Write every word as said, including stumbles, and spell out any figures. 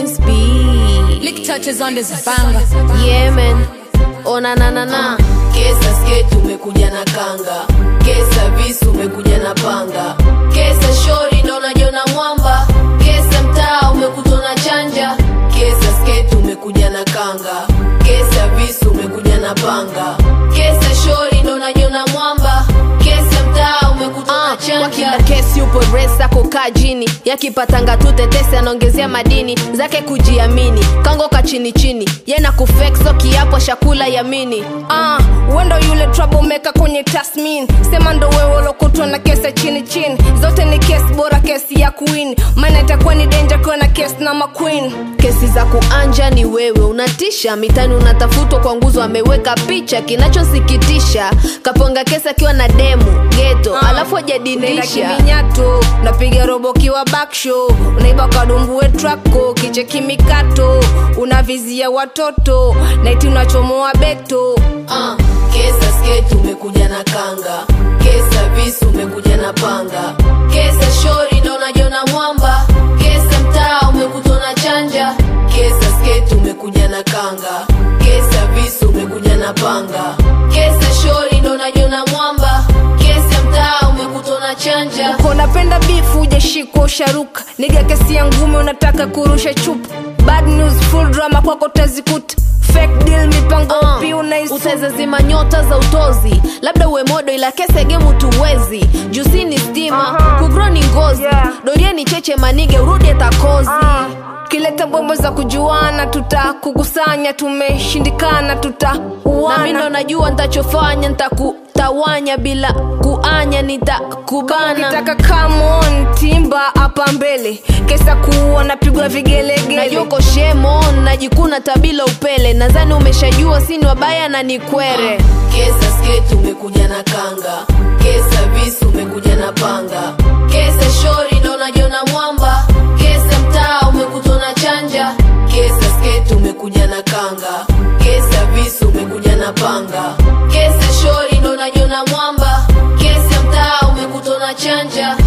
this beat. Lick touches on this banger. Yeah man, oh na na na na. Kesa skate umekuja na kanga, kesa visu umekuja na panga, kesa shori ndo unajiona mwamba, kesa mtaa umekutona chanja. Kesa skate umekuja na kanga, kesa visu umekuja na panga, kesa shori ndo unajiona mwamba, kesa mtaa umekutona chanja. Wakila kesi upo resa kukaa jini, yakipatanga tu tetesi anaongezea madini zake kujiamini, kango ka chini chini yena kufexo kiapo shakula yamini. Ah, uh, wendo yule troublemaker kwenye tasmin, sema ndo wewe ulokutwa na kesi chini chini, zote ni kesi bora kesi ya queen, maana itakuwa ni danger kwa na kesi na maqueen. Kesi za kuanja ni wewe unatisha, mitani unatafutwa kwa nguzo ameweka picha, kinachosikitisha kaponga kesa akiwa na demu ghetto, uh, alafu hajadindisha kiminyato, unapiga robo kiwa backshow, unaiba kadumbuwe trako, kiche kimikato, unavizia watoto, naiti unachomoa beto. Uh, kesa skate umekuja na kanga, kesa visu umekuja na panga, kesa shori ndo unajiona mwamba, kesa mtaa umekutona chanja. Kesa skate umekuja na kanga, kesa visu umekuja na panga, kesa shori ndo unajiona mwamba, kesa mtaa umekutona chanja. Uko napenda beef ujashikwa usharuka, niga kesi ya ngume unataka kurusha chupa, bad news full drama kwako tazikuta, fake deal mipango uh, upi unaisu. Utaweza zima nyota za utozi, labda uwe modo ila kese gemu tuwezi, jusi ni stima, uh-huh. Kugro ni ngozi, yeah. Dorie ni cheche manige urudi atakozi, uh. Kileta bombo za kujuana tutakukusanya, tumeshindikana tutauana. Na mimi najua nitachofanya, nitakutawanya bila kuanya, nitakubana. Ukitaka come on timba hapa mbele, kesa kuua napigwa vigelegele. Najoko shemon najikuna tabila upele, nadhani umeshajua sini wabaya na nikwere. uh, Kesa skate umekuja na kanga, kesa visu umekuja na panga, kesa shori ndo unajiona mwamba, kesa mtaa umekutona chanja. Kesa skate umekuja na kanga, kesa visu umekuja na panga, kesa shori ndo unajiona mwamba, kesa mtaa umekutona chanja.